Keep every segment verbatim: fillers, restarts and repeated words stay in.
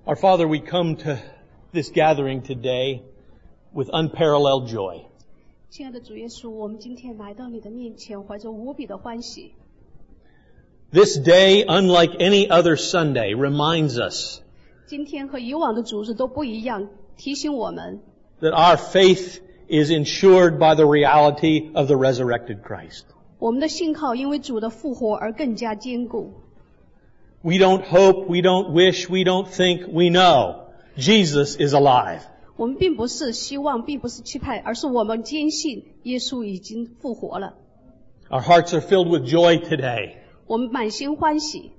Our Father, we come to this gathering today with unparalleled joy. 亲爱的主耶稣，我们今天来到你的面前，怀着无比的欢喜。 This day, unlike any other Sunday, reminds us 今天和以往的主日都不一样，提醒我们 that our faith is ensured by the reality of the resurrected Christ. 我们的信靠因为主的复活而更加坚固。 We don't hope, we don't wish, we don't think, we know Jesus is alive. 我们并不是希望，并不是期盼，而是我们坚信耶稣已经复活了。 Our hearts are filled with joy today. 我们满心欢喜。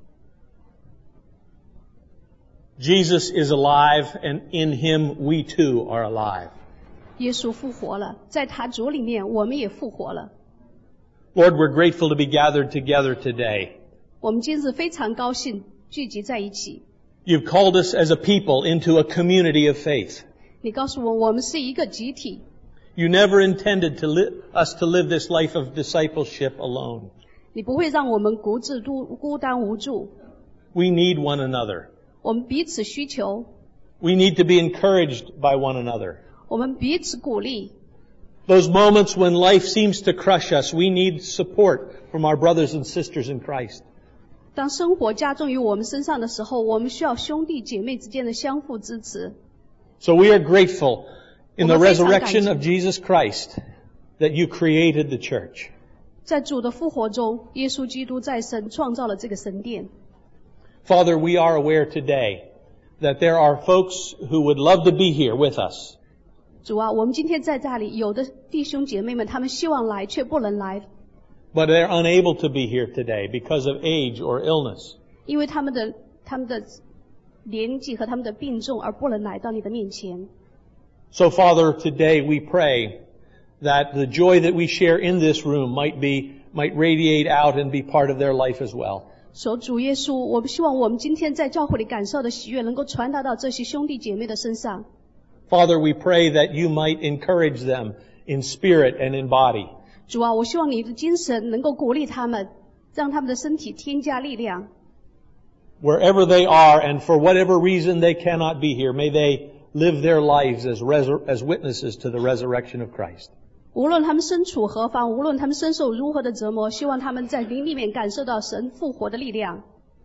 Jesus is alive, and in Him we too are alive. 耶稣复活了，在他主里面，我们也复活了。 Lord, we're grateful to be gathered together today. 我们今日非常高兴聚集在一起。 You've called us as a people into a community of faith. 你告诉我，我们是一个集体。 You never intended to li- us to live this life of discipleship alone. 你不会让我们孤自孤孤单无助。 We need one another. 我们彼此需求， We need to be encouraged by one another. 我们彼此鼓励。 Those moments when life seems to crush us, we need support from our brothers and sisters in Christ. 当生活加重于我们身上的时候，我们需要兄弟姐妹之间的相互支持。 So we are grateful in the 我们非常感谢。 resurrection of Jesus Christ that you created the church. 在主的复活中，耶稣基督再生，创造了这个神殿。 Father, we are aware today that there are folks who would love to be here with us. 主啊，我们今天在这里，有的弟兄姐妹们，他们希望来，却不能来， But they're unable to be here today because of age or illness. 因为他们的他们的年纪和他们的病重而不能来到你的面前。 So Father, today we pray that the joy that we share in this room might be, might radiate out and be part of their life as well. 所主耶稣，我们希望我们今天在教会里感受的喜悦，能够传达到这些兄弟姐妹的身上。 Father, we pray that you might encourage them in spirit and in body. 主啊，我希望你的精神能够鼓励他们，让他们的身体添加力量。 Wherever they are and for whatever reason they cannot be here, may they live their lives as, resur- as witnesses to the resurrection of Christ. 无论他们身处何方，无论他们身受如何的折磨，希望他们在灵里面感受到神复活的力量。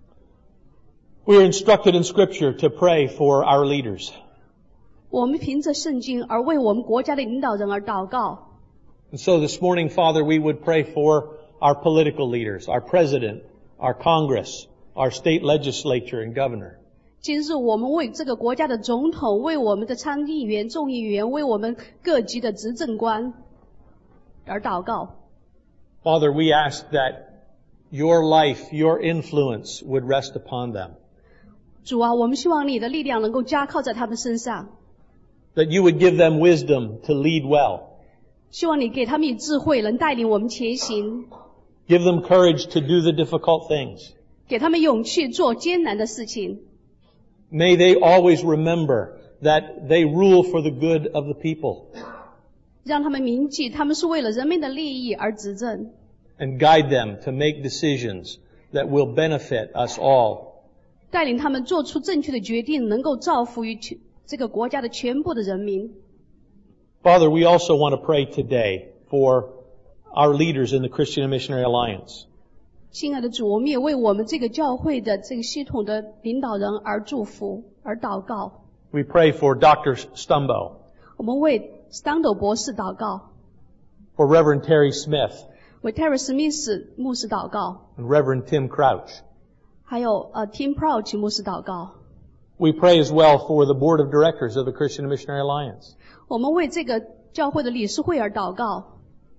We are instructed in Scripture to pray for our leaders. 我们凭着圣经而为我们国家的领导人而祷告。 And so this morning, Father, we would pray for our political leaders, our president, our Congress, our state legislature and governor. 今日我们为这个国家的总统，为我们的参议员、众议员，为我们各级的执政官而祷告。 Father, we ask that your life, your influence would rest upon them. 主啊，我们希望你的力量能够加靠在他们身上， That you would give them wisdom to lead well. 希望你给他们以智慧，能带领我们前行， Give them courage to do the difficult things. 给他们勇气做艰难的事情。 May they always remember that they rule for the good of the people. 让他们铭记，他们是为了人民的利益而执政， And guide them to make decisions that will benefit us all. 带领他们做出正确的决定，能够造福于全这个国家的全部的人民。 Father, we also want to pray today for our leaders in the Christian and Missionary Alliance. 亲爱的主，我们也为我们这个教会的这个系统的领导人而祝福，而祷告。 We pray for Doctor Stumbo, 我们为 Stando 博士祷告， for Reverend Terry Smith, 为 Terry Smith 牧师祷告， and Reverend Tim Crouch. 还有呃 Tim Crouch 牧师祷告。 We pray as well for the Board of Directors of the Christian and Missionary Alliance. 我们为这个教会的理事会而祷告。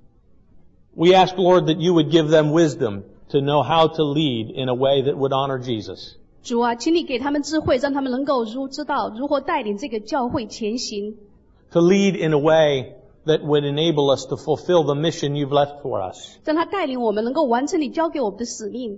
We ask, Lord, that you would give them wisdom to know how to lead in a way that would honor Jesus. 主啊，请你给他们智慧，让他们能够如知道如何带领这个教会前行， To lead in a way that would enable us to fulfill the mission you've left for us. 让他带领我们能够完成你交给我们的使命。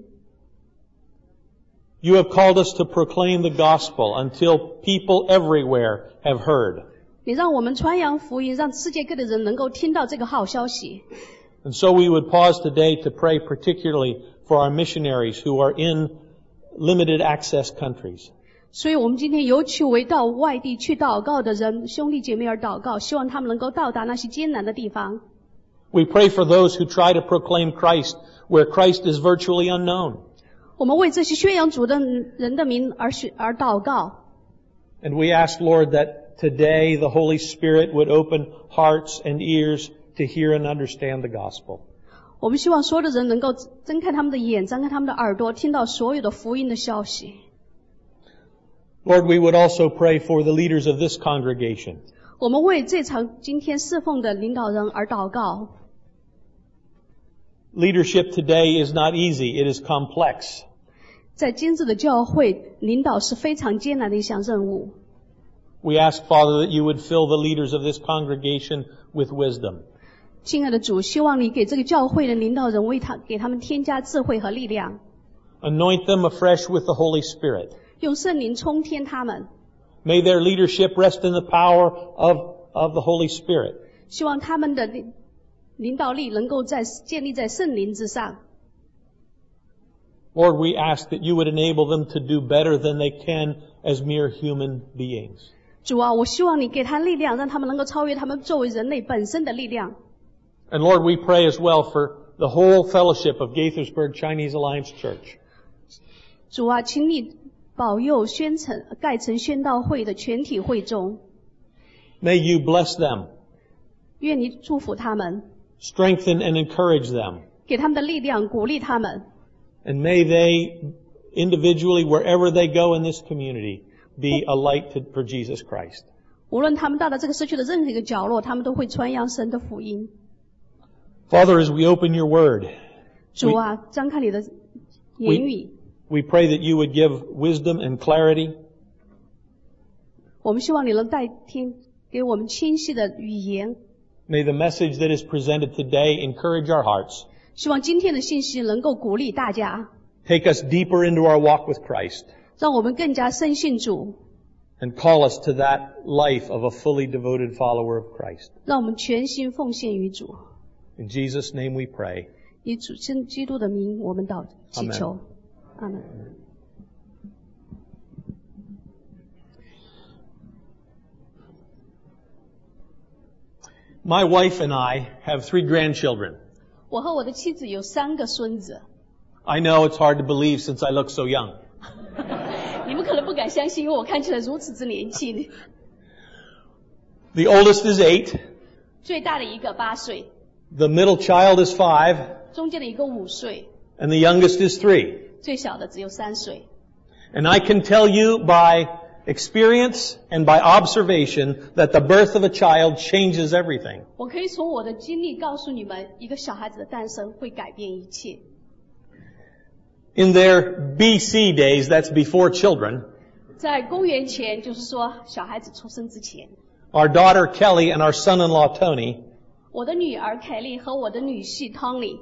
You have called us to proclaim the gospel until people everywhere have heard. 你让我们传扬福音，让世界各地的人能够听到这个好消息。 And so we would pause today to pray particularly for our missionaries who are in limited access countries. 所以我们今天尤其为到外地去祷告的人兄弟姐妹而祷告，希望他们能够到达那些艰难的地方。 We pray for those who try to proclaim Christ where Christ is virtually unknown. 我们为这些宣扬主的人的名而而祷告。 And we ask, Lord, that today the Holy Spirit would open hearts and ears to hear and understand the gospel. 我们希望所有的人能够睁开他们的眼，张开他们的耳朵，听到所有的福音的消息。 Lord, we would also pray for the leaders of this congregation. 我们为这场今天侍奉的领导人而祷告。 Leadership today is not easy. It is complex. 在今日的教会，领导是非常艰难的一项任务。 We ask, Father, that you would fill the leaders of this congregation with wisdom. 亲爱的主，希望你给这个教会的领导人为他给他们添加智慧和力量。 Anoint them afresh with the Holy Spirit. 用圣灵冲天他们。 May their leadership rest in the power of, of the Holy Spirit. 希望他们的领领导力能够在建立在圣灵之上。 Lord, we ask that you would enable them to do better than they can as mere human beings. 主啊，我希望你给他力量，让他们能够超越他们作为人类本身的力量。 And Lord, we pray as well for the whole fellowship of Gaithersburg Chinese Alliance Church. 主啊，请你保佑宣城盖城宣道会的全体会众。 May you bless them. 愿你祝福他们。 Strengthen and encourage them. 给他们的力量，鼓励他们。 And may they individually, wherever they go in this community, be a light to, for Jesus Christ. 无论他们到了这个社区的任何一个角落，他们都会传扬神的福音。 Father, as we open your word, 主啊，张开你的言语。 We pray that you would give wisdom and clarity. 我们希望你能带听给我们清晰的语言。 May the message that is presented today encourage our hearts. 希望今天的信息能够鼓励大家。 Take us deeper into our walk with Christ. 让我们更加深信主。 And call us to that life of a fully devoted follower of Christ. 让我们全心奉献于主。 In Jesus' name we pray. 以主基督的名，我们祷祈求。阿门。 My wife and I have three grandchildren. 我和我的妻子有三个孙子。 I know it's hard to believe since I look so young. 你们可能不敢相信，因为我看起来如此之年轻。 The oldest is eight. 最大的一个八岁。 The middle child is five. 中间的一个五岁。 And the youngest is three. 最小的只有三岁。 And I can tell you by experience and by observation that the birth of a child changes everything. 我可以从我的经历告诉你们，一个小孩子的诞生会改变一切。 In their B C days, that's before children, 在公元前，就是说小孩子出生之前， our daughter Kelly and our son-in-law Tony, 我的女儿凯莉和我的女婿 Tony,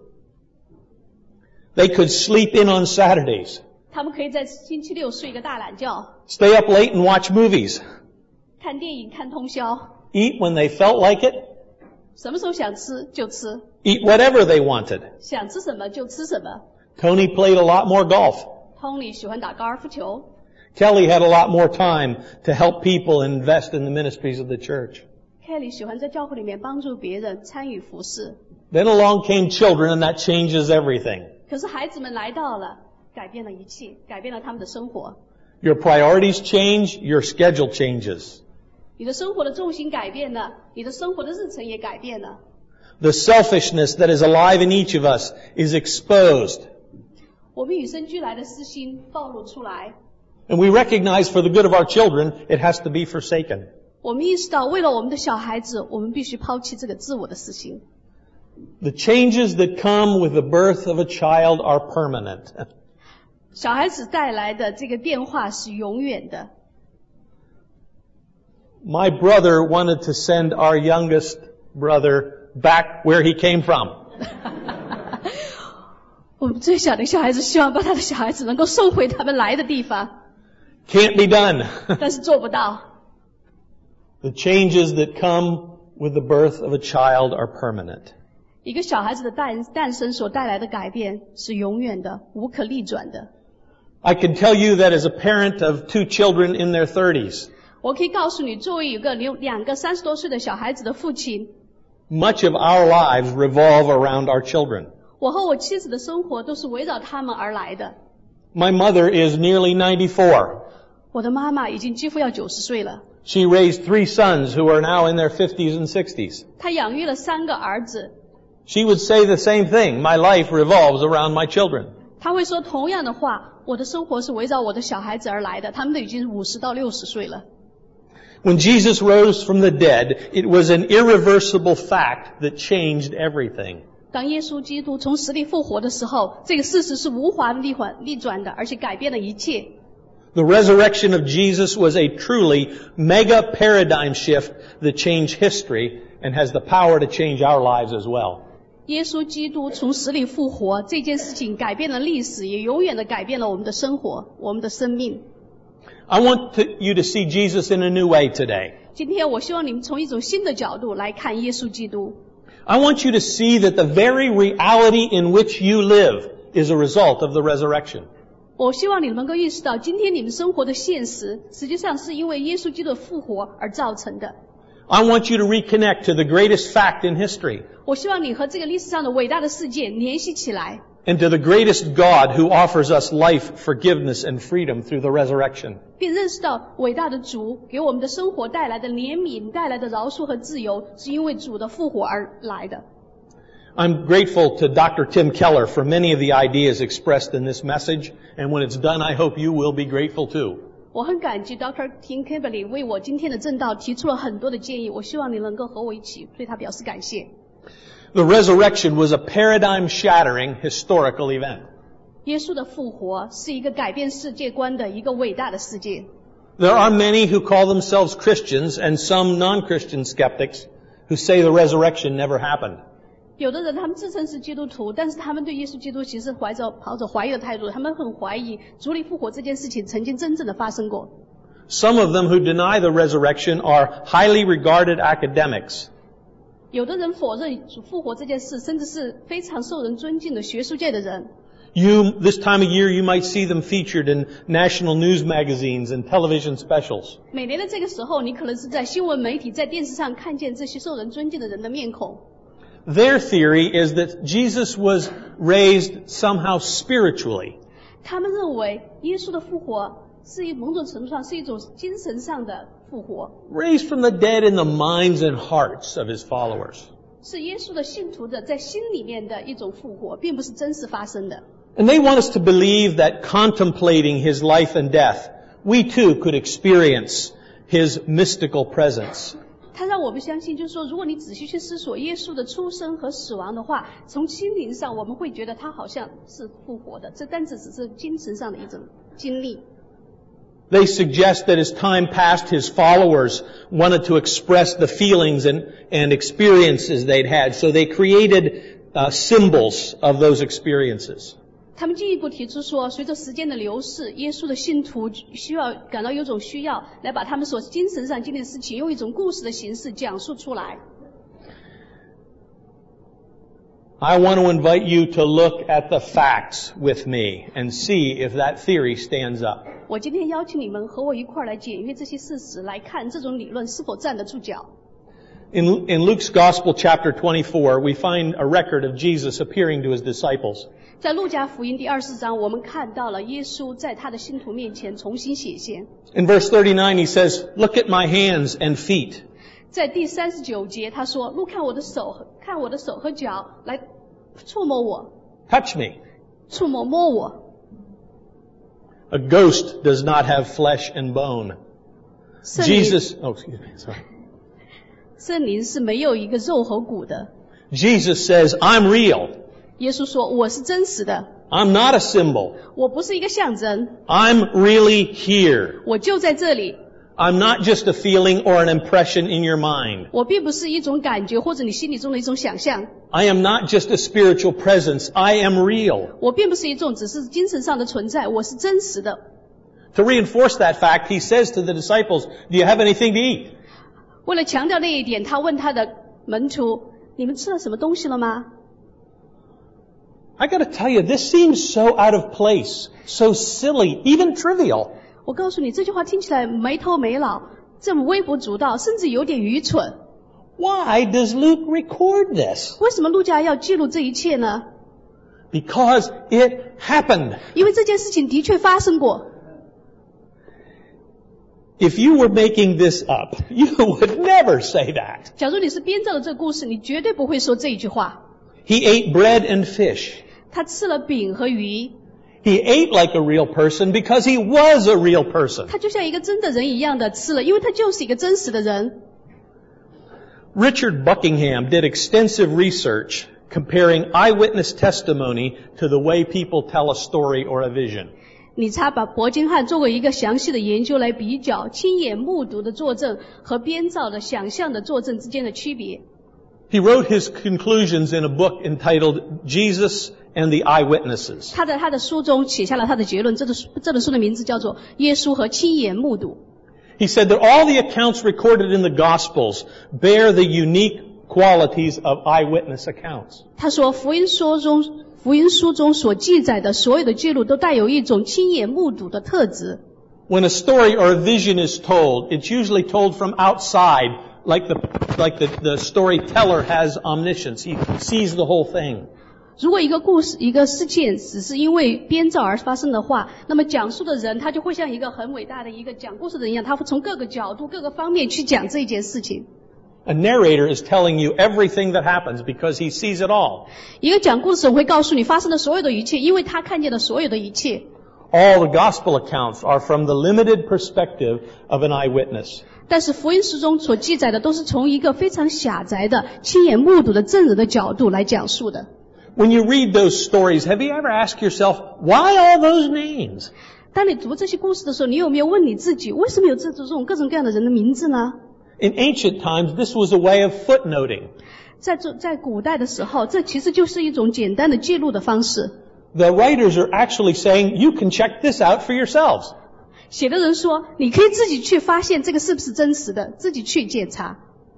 they could sleep in on Saturdays, 他们可以在星期六睡个大懒觉， stay up late and watch movies, 看电影看通宵， eat when they felt like it, 什么时候想吃就吃， eat whatever they wanted. 想吃什么就吃什么。 Tony played a lot more golf. Tony 喜欢打高尔夫球。 Kelly had a lot more time to help people invest in the ministries of the church. Kelly 喜欢在教会里面帮助别人，参与服事。 Then along came children, and that changes everything. 可是孩子们来到了，改变了一切，改变了他们的生活。 Your priorities change, your schedule changes. 你的生活的重心改变了，你的生活的日程也改变了。 The selfishness that is alive in each of us is exposed. 我们与生俱来的私心暴露出来。 And we recognize for the good of our children, it has to be forsaken. 我们意识到，为了我们的小孩子，我们必须抛弃这个自我的私心。 The changes that come with the birth of a child are permanent. 小孩子带来的这个变化是永远的。 My brother wanted to send our youngest brother back where he came from. 我们最小的小孩子希望把他的小孩子能够送回他们来的地方。 Can't be done. 但是做不到。 The changes that come with the birth of a child are permanent. 一个小孩子的诞诞生所带来的改变是永远的，无可逆转的。 I can tell you that as a parent of two children in their thirties, 我可以告诉你，作为有个有两个三十多岁的小孩子的父亲， much of our lives revolve around our children. 我和我妻子的生活都是围绕他们而来的。 My mother is nearly ninety-four. 我的妈妈已经几乎要九十岁了， She raised three sons who are now in their fifties and sixties. 她养育了三个儿子。 She would say the same thing. My life revolves around my children. 她会说同样的话，我的生活是围绕我的小孩子而来的，他们都已经五十到六十岁了。 When Jesus rose from the dead, it was an irreversible fact that changed everything. 当耶稣基督从死里复活的时候，这个事实是无法逆转逆转的，而且改变了一切。 The resurrection of Jesus was a truly mega paradigm shift that changed history and has the power to change our lives as well. 耶稣基督从死里复活这件事情改变了历史，也永远的改变了我们的生活，我们的生命。 I want to, you to see Jesus in a new way today. 今天我希望你们从一种新的角度来看耶稣基督。 I want you to see that the very reality in which you live is a result of the resurrection. 我希望你们能够意识到，今天你们生活的现实，实际上是因为耶稣基督的复活而造成的。 I want you to reconnect to the greatest fact in history 我希望你和这个历史上的伟大的事件联系起来， and to the greatest God who offers us life, forgiveness, and freedom through the resurrection. 并认识到伟大的主给我们的生活带来的怜悯、带来的饶恕和自由，是因为主的复活而来的。 I'm grateful to Doctor Tim Keller for many of the ideas expressed in this message, and when it's done, I hope you will be grateful too. 我很感激 Doctor Tim Keller 为我今天的正道提出了很多的建议，我希望你能够和我一起对他表示感谢。 The resurrection was a paradigm-shattering historical event. 耶稣的复活是一个改变世界观的一个伟大的事件。 There are many who call themselves Christians and some non-Christian skeptics who say the resurrection never happened. 有的人他们自称是基督徒，但是他们对耶稣基督其实怀着抱着怀疑的态度，他们很怀疑主里复活这件事情曾经真正的发生过。 Some of them who deny the resurrection are highly regarded academics. 有的人否认主复活这件事，甚至是非常受人尊敬的学术界的人。 You, this time of year, you might see them featured in national news magazines and television specials. 每年的这个时候，你可能是在新闻媒体、在电视上看见这些受人尊敬的人的面孔。 Their theory is that Jesus was raised somehow spiritually. 他们认为耶稣的复活是一某种程度上是一种精神上的复活， Raised from the dead in the minds and hearts of his followers. 是耶稣的信徒的在心里面的一种复活，并不是真实发生的。 And they want us to believe that contemplating his life and death, we too could experience his mystical presence. 他让我们相信，就是说，如果你仔细去思索耶稣的出生和死亡的话，从心灵上我们会觉得他好像是复活的，这单只只是精神上的一种经历。 They suggest that as time passed, his followers wanted to express the feelings and, and experiences they'd had, so they created uh, symbols of those experiences. 他们进一步提出说，随着时间的流逝，耶稣的信徒需要感到有种需要，来把他们所精神上经历的事情，用一种故事的形式讲述出来。 I want to invite you to look at the facts with me and see if that theory stands up. 我今天邀请你们和我一块儿来检阅这些事实，来看这种理论是否站得住脚。 In, in Luke's Gospel, chapter twenty-four, we find a record of Jesus appearing to his disciples. 在路加福音第二十四章，我们看到了耶稣在他的信徒面前重新显现。 In verse thirty-nine, he says, "Look at my hands and feet." 在第三十九节，他说：“路看我的手，看我的手和脚，来触摸我， Touch me. 触摸摸我。” A ghost does not have flesh and bone. 圣灵 Jesus, oh, excuse me, sorry. 圣灵是没有一个肉和骨的。 Jesus says, "I'm real. 耶稣说：“我是真实的， I'm not a symbol. 我不是一个象征， I'm really here. 我就在这里。 I'm not just a feeling or an impression in your mind. 我并不是一种感觉或者你心里中的一种想象， I am not just a spiritual presence. I am real." 我并不是一种只是精神上的存在，我是真实的。 To reinforce that fact, he says to the disciples, "Do you have anything to eat?" 为了强调那一点，他问他的门徒：“你们吃了什么东西了吗？” I gotta tell you, this seems so out of place, so silly, even trivial. 我告诉你，这句话听起来没头没脑，这么微不足道，甚至有点愚蠢。 Why does Luke record this? 为什么路加要记录这一切呢？ Because it happened. 因为这件事情的确发生过。 If you were making this up, you would never say that. 假如你是编造的这个故事，你绝对不会说这一句话。 He ate bread and fish. 他吃了饼和鱼。 He ate like a real person because he was a real person. 他就像一个真的人一样的吃了，因为他就是一个真实的人。 Richard Buckingham did extensive research comparing eyewitness testimony to the way people tell a story or a vision. 理查把伯金汉做过一个详细的研究来比较亲眼目睹的作证和编造的想象的作证之间的区别。 He wrote his conclusions in a book entitled Jesus and the Eyewitnesses. 他在他的书中写下了他的结论，这本书这本书的名字叫做《耶稣和亲眼目睹》。 He said that all the accounts recorded in the Gospels bear the unique qualities of eyewitness accounts. 他说，福音书中福音书中所记载的所有的记录都带有一种亲眼目睹的特质。 When a story or a vision is told, it's usually told from outside, like the like the, the storyteller has omniscience. He sees the whole thing. 如果一个故事、一个事件只是因为编造而发生的话，那么讲述的人他就会像一个很伟大的一个讲故事的人一样，他会从各个角度、各个方面去讲这一件事情。 A narrator is telling you everything that happens because he sees it all. 一个讲故事人会告诉你发生的所有的一切，因为他看见了所有的一切。 All the gospel accounts are from the limited perspective of an eyewitness. 但是福音书中所记载的都是从一个非常狭窄的亲眼目睹的证人的角度来讲述的。 When you read those stories, have you ever asked yourself, why all those names? 当你读这些故事的时候，你有没有问你自己，为什么有这种各种各样的人的名字呢？ In ancient times, this was a way of footnoting. 在在古代的时候，这其实就是一种简单的记录的方式。 The writers are actually saying, you can check this out for yourselves. 写的人说，你可以自己去发现这个是不是真实的，自己去检查。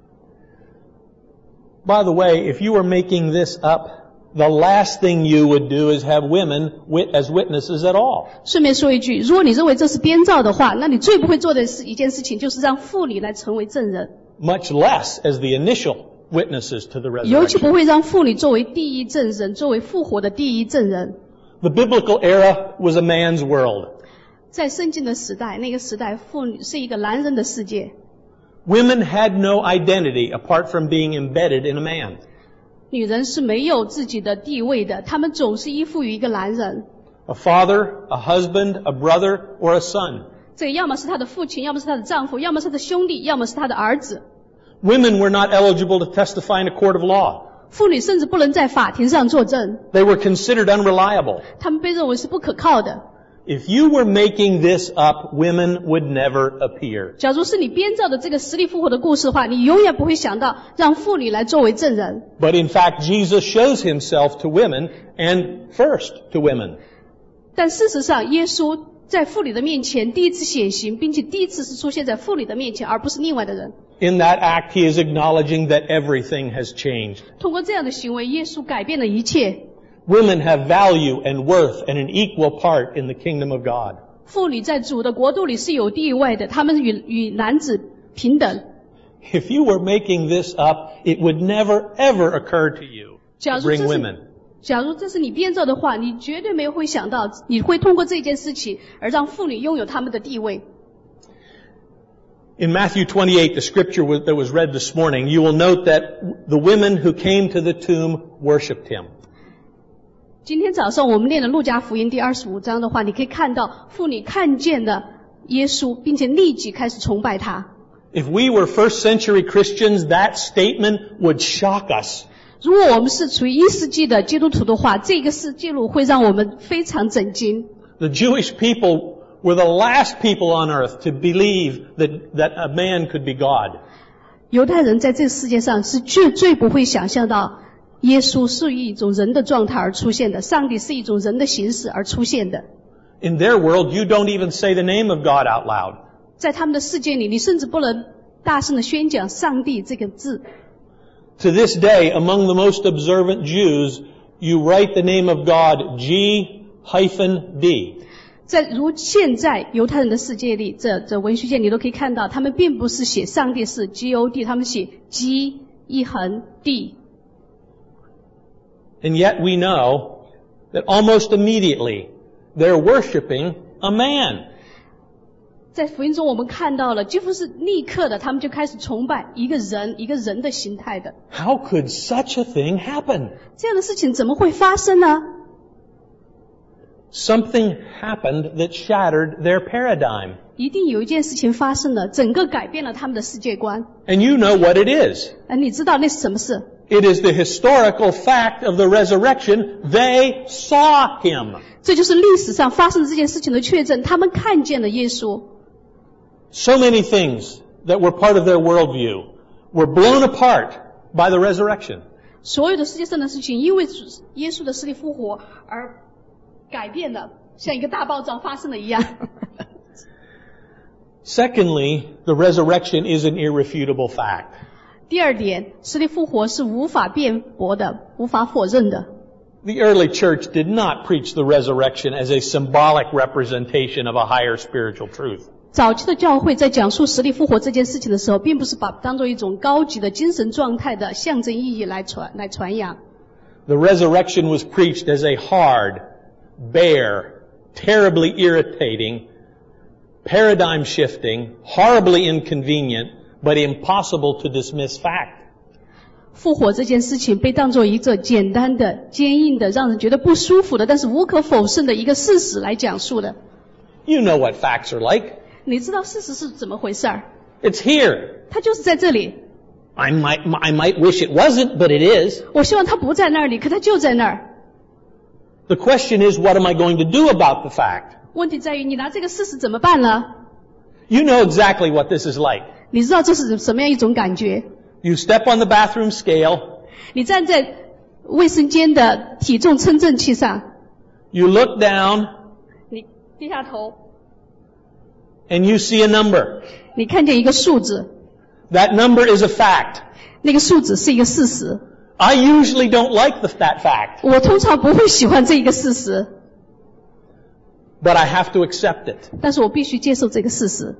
By the way, if you were making this up, the last thing you would do is have women as witnesses at all. 顺便说一句，如果你认为这是编造的话，那你最不会做的是一件事情，就是让妇女来成为证人。 Much less as the initial witnesses to the 尤其 resurrection. 不会让妇女作为第一证人，作为复活的第一证人。 The biblical era was a man's world. 在圣经的时代，那个时代妇女是一个男人的世界。 Women had no identity apart from being embedded in a man. 女人是没有自己的地位的，她们总是依附于一个男人。 A father, a husband, a brother, or a son. 这个要么是她的父亲，要么是她的丈夫，要么是她的兄弟，要么是她的儿子。 Women were not eligible to testify in a court of law. 妇女甚至不能在法庭上作证， They were considered unreliable. 她们被认为是不可靠的。 If you were making this up, women would never appear. 假如是你编造的这个死里复活的故事的话，你永远不会想到让妇女来作为证人。 But in fact, Jesus shows himself to women and first to women. 但事实上，耶稣在妇女的面前第一次显形，并且第一次是出现在妇女的面前，而不是另外的人。 In that act, he is acknowledging that everything has changed. 通过这样的行为，耶稣改变了一切。 Women have value and worth and an equal part in the kingdom of God. 妇女在主的国度里是有地位的，她们与与男子平等。 If you were making this up, it would never ever occur to you 假 to 如 bring 这是 women. 假如这是你编造的话，你绝对没有会想到，你会通过这件事情而让妇女拥有她们的地位。 In Matthew twenty-eight, the scripture that was read this morning, you will note that the women who came to the tomb worshipped him. 今天早上我们念的路加福音第二十五章的话，你可以看到妇女看见了耶稣，并且立即开始崇拜他。 If we were first century Christians, that statement would shock us. 如果我们是处于一世纪的基督徒的话，这个是记录会让我们非常震惊。 The Jewish people were the last people on earth to believe that, that a man could be God. 犹太人在这个世界上是最最不会想象到耶稣是以一种人的状态而出现的，上帝是一种人的形式而出现的。 In their world, you don't even say the name of God out loud. 在他们的世界里，你甚至不能大声的宣讲上帝这个字。 To this day, among the most observant Jews, you write the name of God G hyphen D. 在如现在犹太人的世界里，这这文学界你都可以看到，他们并不是写上帝是 G O D， 他们写 G 一横 D。 And yet we know that almost immediately they're worshiping a man. 在福音中我们看到了，几乎是立刻的，他们就开始崇拜一个人，一个人的形态的。 How could such a thing happen? 这样的事情怎么会发生呢？ Something happened that shattered their paradigm. 一定有一件事情发生了，整个改变了他们的世界观。 And you know what it is. 而你知道那是什么事？ It is the historical fact of the resurrection. They saw him. 这就是历史上发生的这件事情的确证，他们看见了耶稣。 So many things that were part of their worldview were blown apart by the resurrection. 所有的世界上的事情，因为耶稣的死里复活而改变了，像一个大爆炸发生了一样。 Secondly, the resurrection is an irrefutable fact. 第二点，死里复活是无法辩驳的，无法否认的。 The early church did not preach the resurrection as a symbolic representation of a higher spiritual truth. 早期的教会在讲述死里复活这件事情的时候，并不是把当作一种高级的精神状态的象征意义来传来传扬。 The resurrection was preached as a hard, bare, terribly irritating, paradigm-shifting, horribly inconvenient, but impossible to dismiss fact. 复活这件事情被当作一个简单的、坚硬的、让人觉得不舒服的，但是无可否认的一个事实来讲述的。 You know what facts are like. 你知道事实是怎么回事儿？ It's here. 它就是在这里。 I might, I might wish it wasn't, but it is. 我希望它不在那里，可它就在那儿。 The question is, what am I going to do about the fact? 问题在于，你拿这个事实怎么办呢？ You know exactly what this is like. 你知道这是什么样一种感觉？ You step on the bathroom scale. 你站在卫生间的体重称重器上， You look down 你低下头， and you see a number. 你看见一个数字， That number is a fact. 那个数字是一个事实。 I usually don't like the, that fact, 我通常不会喜欢这一个事实， but I have to accept it. 但是我必须接受这个事实。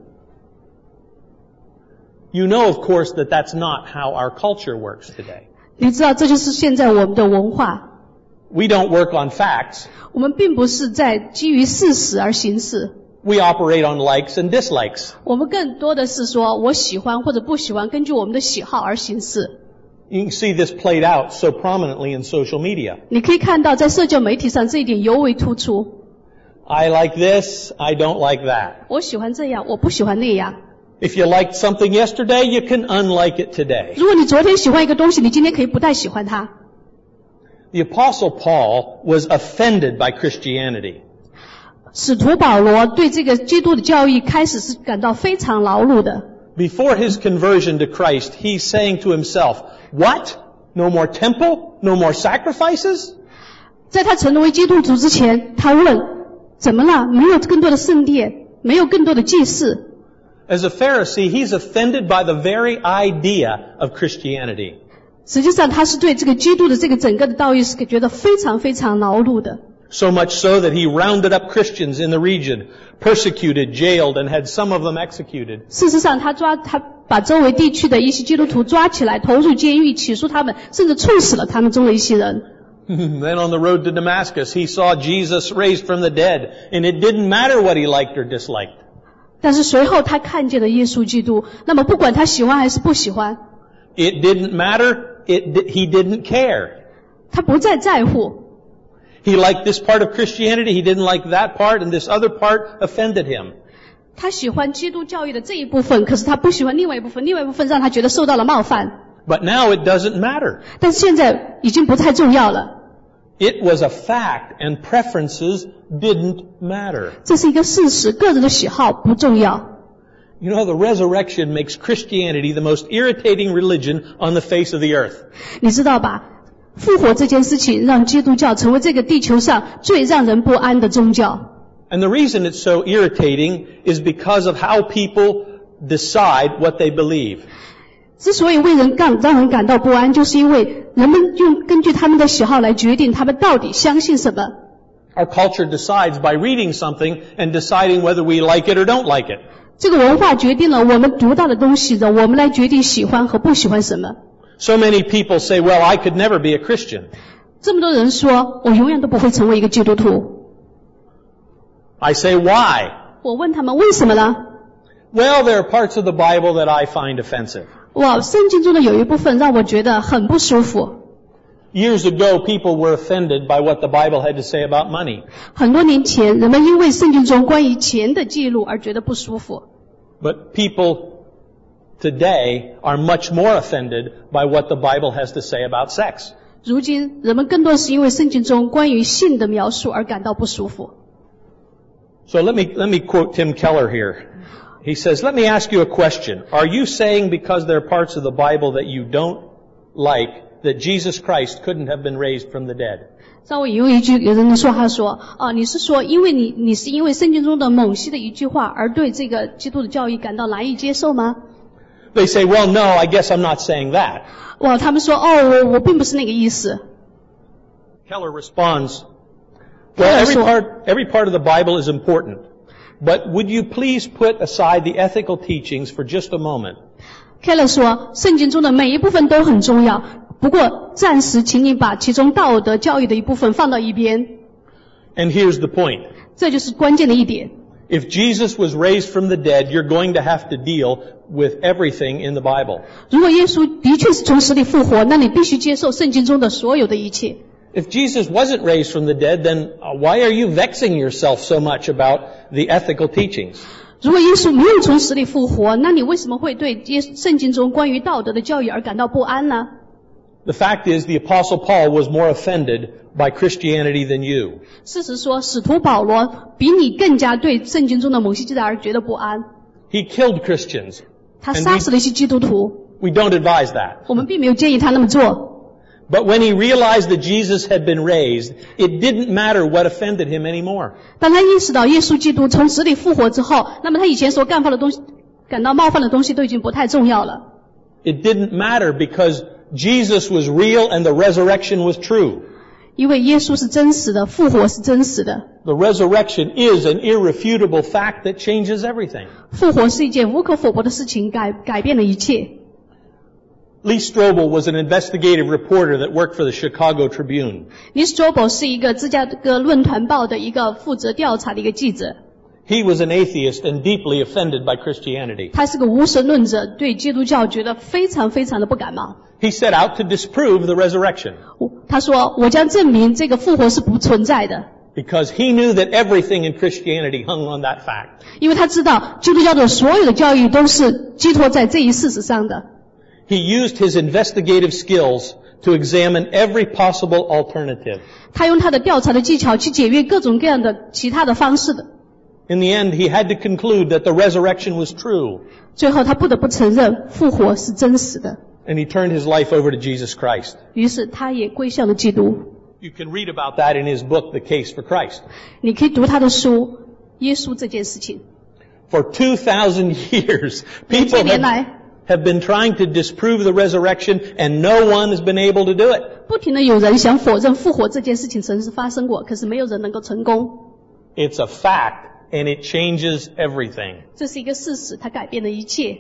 You know, of course, that that's not how our culture works today. 你知道，这就是现在我们的文化。 We don't work on facts. 我们并不是在基于事实而行事， We operate on likes and dislikes. 我们更多的是说我喜欢或者不喜欢，根据我们的喜好而行事。 You can see this played out so prominently in social media. 你可以看到在社交媒体上这一点尤为突出。 I like this, I don't like that. 我喜欢这样，我不喜欢那样。 If you liked something yesterday, you can unlike it today. 如果你昨天喜欢一个东西，你今天可以不太喜欢它。 The Apostle Paul was offended by Christianity. 使徒保罗对这个基督的教义开始是感到非常劳碌的。 Before his conversion to Christ, he's saying to himself, what? No more temple? No more sacrifices? 在他成为基督徒之前，他问：怎么了？没有更多的圣殿，没有更多的祭祀。 As a Pharisee, he's offended by the very idea of Christianity. 实际上，他是对这个基督的这个整个的道义是觉得非常非常劳碌的。 So much so that he rounded up Christians in the region, persecuted, jailed, and had some of them executed. 事实上，他抓他把周围地区的一些基督徒抓起来，投入监狱，起诉他们，甚至处死了他们中的一些人。 Then on the road to Damascus, he saw Jesus raised from the dead, and it didn't matter what he liked or disliked. 但是随后他看见了耶稣基督，那么不管他喜欢还是不喜欢， It didn't matter. It, he didn't care. 他不再在乎。 He liked this part of Christianity, he didn't like that part, and this other part offended him. 他喜欢基督教义的这一部分，可是他不喜欢另外一部分，另外一部分让他觉得受到了冒犯。 But now it doesn't matter. 但是现在已经不太重要了。 It was a fact, and preferences didn't matter. 这是一个事实，个人的喜好不重要。 You know, the resurrection makes Christianity the most irritating religion on the face of the earth. 你知道吧？复活这件事情让基督教成为这个地球上最让人不安的宗教。 And the reason it's so irritating is because of how people decide what they believe. 之所以为人感让人感到不安，就是因为人们用根据他们的喜好来决定他们到底相信什么。 Our culture decides by reading something and deciding whether we like it or don't like it. 这个文化决定了我们读到的东西的，我们来决定喜欢和不喜欢什么。 So many people say, well, I could never be a Christian. 这么多人说，我永远都不会成为一个基督徒。 I say, why? 我问他们为什么呢？ Well, there are parts of the Bible that I find offensive. 哇，圣经中的有一部分让我觉得很不舒服。 Years ago, people were offended by what the Bible had to say about money. 很多年前，人们因为圣经中关于钱的记录而觉得不舒服。 But people today are much more offended by what the Bible has to say about sex. 如今，人们更多是因为圣经中关于性的描述而感到不舒服。 So let me, let me quote Tim Keller here. He says, let me ask you a question. Are you saying because there are parts of the Bible that you don't like that Jesus Christ couldn't have been raised from the dead? 让我引用一句有人的说话说，啊，你是说因为你你是因为圣经中的某些的一句话而对这个基督的教义感到难以接受吗？ They say, well, no, I guess I'm not saying that. 哇，他们说，哦，我我并不是那个意思。 Keller responds, well, every part, every part of the Bible is important. But would you please put aside the ethical teachings for just a moment? Keller 说，圣经中的每一部分都很重要，不过暂时请你把其中道德教育的一部分放到一边。 And here's the point. 这就是关键的一点。 If Jesus was raised from the dead, you're going to have to deal with everything in the Bible. 如果耶稣的确是从死里复活，那你必须接受圣经中的所有的一切。 If Jesus wasn't raised from the dead, then why are you vexing yourself so much about the ethical teachings? 如果耶稣没有从死里复活，那你为什么会对耶圣经中关于道德的教育而感到不安呢？ The fact is, the Apostle Paul was more offended by Christianity than you. 事实说，使徒保罗比你更加对圣经中的某些记载而觉得不安。 He killed Christians. 他杀死了一些基督徒。 We don't advise that. 我们并没有建议他那么做。 But when he realized that Jesus had been raised, it didn't matter what offended him anymore. 当他意识到耶稣基督从死里复活之后，那么他以前所干犯的东西，感到冒犯的东西都已经不太重要了。 It didn't matter because Jesus was real and the resurrection was true. 因为耶稣是真实的，复活是真实的。 The resurrection is an irrefutable fact that changes everything. 复活是一件无可否认的事情，改改变了一切。 Lee Strobel was an investigative reporter that worked for the Chicago Tribune. Lee Strobel 是一个芝加哥论坛报的一个负责调查的一个记者。 He was an atheist and deeply offended by Christianity. 他是个无神论者，对基督教觉得非常非常的不感冒。 He set out to disprove the resurrection. 他说，我将证明这个复活是不存在的。 Because he knew that everything in Christianity hung on that fact. 因为他知道基督教的所有的教育都是寄托在这一事实上的。 He used his investigative skills to examine every possible alternative. 他用他的调查的技巧去检阅各种各样的其他的方式的。 In the end, he had to conclude that the resurrection was true. 最后他不得不承认复活是真实的。 And he turned his life over to Jesus Christ. 于是他也归向了基督。 You can read about that in his book, The Case for Christ. 你可以读他的书《耶稣这件事情》。 For two thousand years, people have, have been trying to disprove the resurrection, and no one has been able to do it. 不停的有人想否认复活这件事情曾是发生过，可是没有人能够成功。 It's a fact, and it changes everything. 这是一个事实，它改变了一切。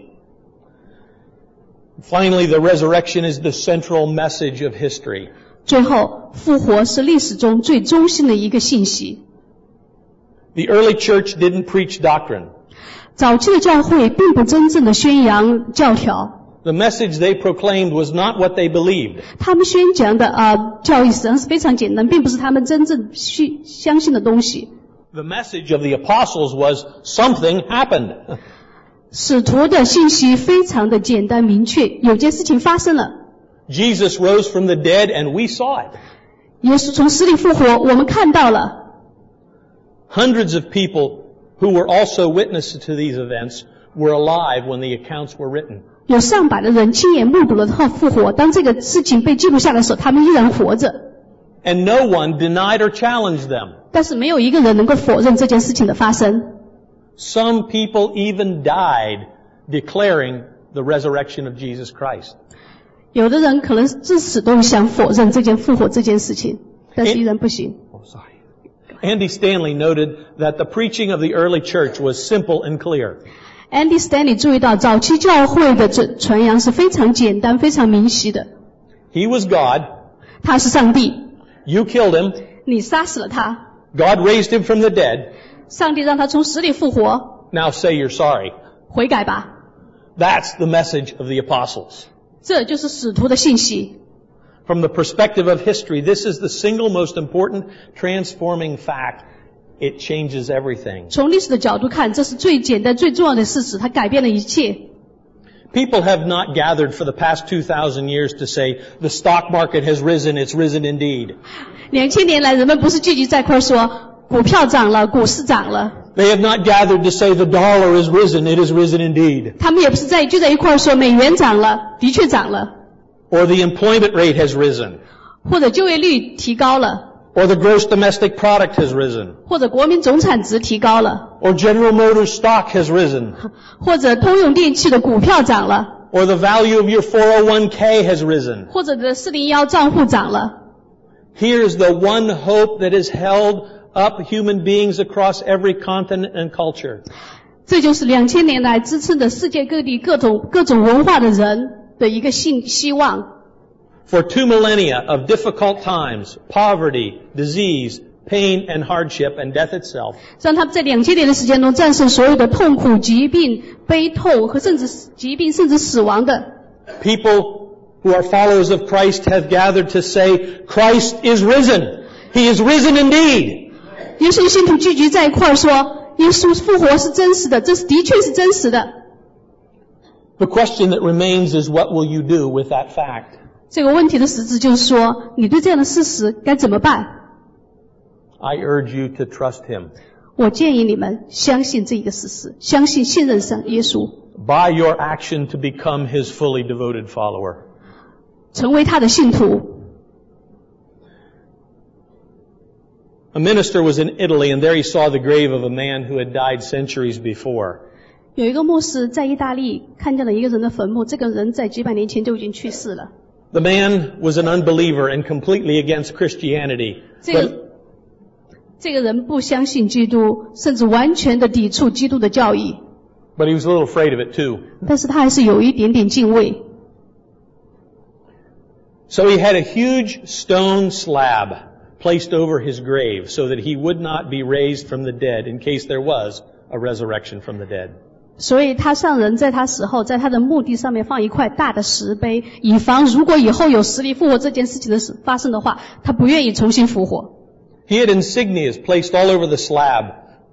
Finally, the resurrection is the central message of history. 最后，复活是历史中最中心的一个信息。 The early church didn't preach doctrine. 早期的教会并不真正的宣扬教条。 The message they proclaimed was not what they believed. 他们宣讲的啊、呃、教义实际上是非常简单，并不是他们真正去相信的东西。 The message of the apostles was something happened. 使徒的信息非常的简单明确，有件事情发生了。 Jesus rose from the dead and we saw it. 耶稣从死里复活，我们看到了。 Hundreds of people who were also witnesses to these events were alive when the accounts were written. 有上百的人亲眼目睹了他复活，当这个事情被记录下来的时候，他们依然活着。 And no one denied or challenged them. 但是没有一个人能够否认这件事情的发生。 Some people even died declaring the resurrection of Jesus Christ. 有的人可能至死都想否认这件复活这件事情，但是依然不行。 Oh, sorry. Andy Stanley noted that the preaching of the early church was simple and clear. Andy Stanley 注意到早期教会的传扬是非常简单非常明晰的。 He was God. 他是上帝。 You killed him. 你杀死了他。 God raised him from the dead. 上帝让他从死里复活。 Now say you're sorry. 悔改吧。 That's the message of the apostles. 这就是使徒的信息。 From the perspective of history, this is the single most important transforming fact. It changes everything. 从历史的角度看，这是最简单最重要的事实，它改变了一切。 People have not gathered for the past two thousand years to say, the stock market has risen, it's risen indeed. 两千年来，人们不是聚集在一块说，股票涨了，股市涨了。 They have not gathered to say, the dollar is risen, it is risen indeed. 他们也不是在聚在一块说，美元涨了，的确涨了。 Or the employment rate has risen. 或者就业率提高了。 Or the gross domestic product has risen. 或者国民总产值提高了。 Or General Motors stock has risen. 或者通用电气的股票涨了。 Or the value of your four oh one k has risen. 或者你的四零一账户涨了。 Here's the one hope that has held up human beings across every continent and culture. 这就是两千年来支撑着世界各地各种各种文化的人的一个信希望。 For two millennia of difficult times, poverty, disease, pain and hardship and death itself. 让他们在两千年的时间中战胜所有的痛苦、疾病、悲痛和甚至疾病甚至死亡的。 People who are followers of Christ have gathered to say, Christ is risen. He is risen indeed. 耶稣信徒聚集在一块说，耶稣复活是真实的，这是的确是真实的。 The question that remains is, what will you do with that fact? 这个问题的实质就是说，你对这样的事实该怎么办？ I urge you to trust him. 我建议你们相信这一个事实，相信信任上耶稣， By your action to become his fully devoted follower. 成为他的信徒。 A minister was in Italy, and there he saw the grave of a man who had died centuries before. 有一个牧师在意大利看见了一个人的坟墓，这个人在几百年前就已经去世了。 The man was an unbeliever and completely against Christianity. 这个这个人不相信基督，甚至完全的抵触基督的教义。 But he was a little afraid of it too. 但是他还是有一点点敬畏。 So he had a huge stone slab placed over his grave so that he would not be raised from the dead in case there was a resurrection from the dead. 所以他上人在他死后，在他的墓地上面放一块大的石碑，以防如果以后有死里复活这件事情的发生的话，他不愿意重新复活。 He had insignias placed all over the slab.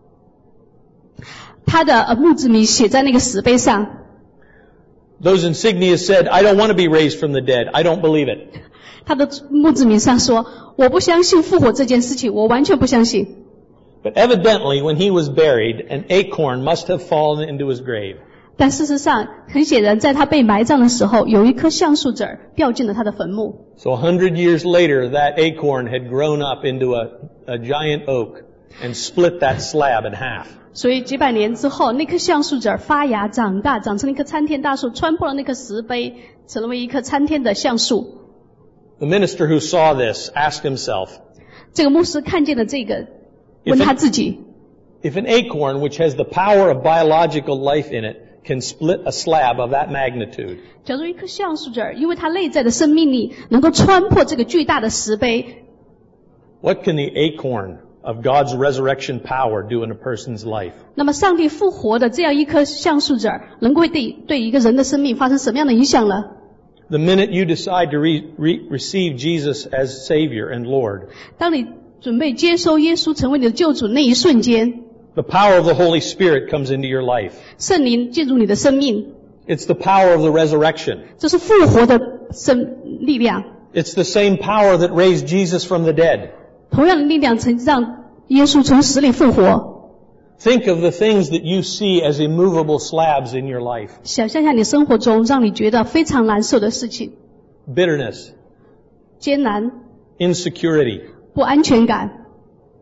他的呃墓志铭写在那个石碑上。 Those insignias said, I don't want to be raised from the dead. I don't believe it. 他的墓志铭上说，我不相信复活这件事情，我完全不相信。 But evidently, when he was buried, an acorn must have fallen into his grave. 但事实上，很显然，在他被埋葬的时候，有一颗橡树籽儿掉进了他的坟墓。 So a hundred years later, that acorn had grown up into a, a giant oak and split that slab in half. 所以几百年之后，那颗橡树籽儿发芽长大，长成了一棵参天大树，穿破了那颗石碑，成为一棵参天的橡树。 The minister who saw this asked himself, 这个牧师看见了这个，问他自己 if an acorn which has the power of biological life in it can split a slab of that magnitude, 假如一颗橡树籽儿，因为它内在的生命力能够穿破这个巨大的石碑， what can the acorn of God's resurrection power do in a person's life? 那么上帝复活的这样一颗橡树籽儿，能够对对一个人的生命发生什么样的影响呢？ The minute you decide to re, re, receive Jesus as Savior and Lord, 当你准备接收耶稣成为你的救主那一瞬间， the power of the Holy Spirit comes into your life. 圣灵进入你的生命， It's the power of the resurrection. 这是复活的生力量。 It's the same power that raised Jesus from the dead. 同样的力量曾让耶稣从死里复活。 Think of the things that you see as immovable slabs in your life. 想象一下你生活中让你觉得非常难受的事情， Bitterness, 艰难、 insecurity, 不安全感、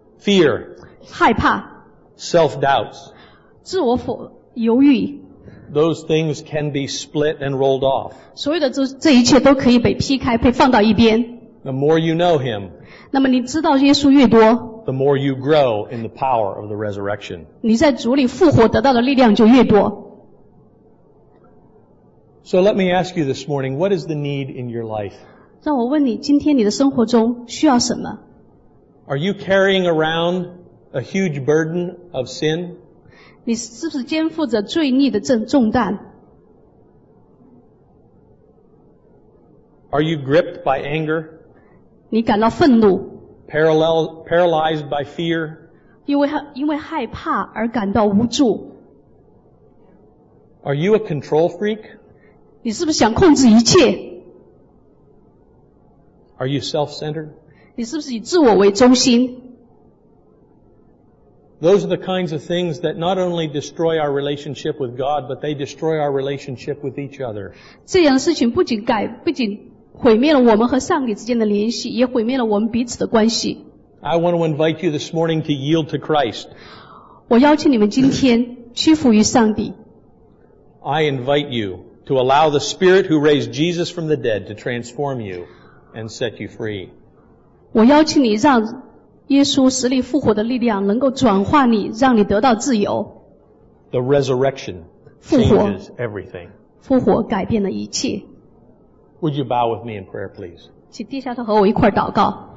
fear, 害怕、 self-doubts, 自我否犹豫、 those things can be split and rolled off. 所有的这这一切都可以被劈开，被放到一边。 The more you know Him, 那么你知道耶稣越多， the more you grow in the power of the resurrection. 你在主里复活得到的力量就越多。 So let me ask you this morning, what is the need in your life? 让我问你，今天你的生活中需要什么？ Are you carrying around a huge burden of sin? 你是不是肩负着罪孽的重重担？ Are you gripped by anger? 你感到愤怒， Parallel, paralyzed by fear? 因为害因为害怕而感到无助。 Are you a control freak? 你是不是想控制一切？ Are you self-centered? 你是不是以自我为中心？ Those are the kinds of things that not only destroy our relationship with God, but they destroy our relationship with each other. 这样的事情不仅改，不仅毁灭了我们和上帝之间的联系，也毁灭了我们彼此的关系。 I want to invite you this morning to yield to Christ. 我邀请你们今天屈服于上帝。 I invite you to allow the Spirit who raised Jesus from the dead to transform you and set you free. 我邀请你让耶稣死里复活的力量能够转化你，让你得到自由。 The resurrection 复活 changes everything. 复活改变了一切。 Would you bow with me in prayer, please? 请低下头和我一块儿祷告。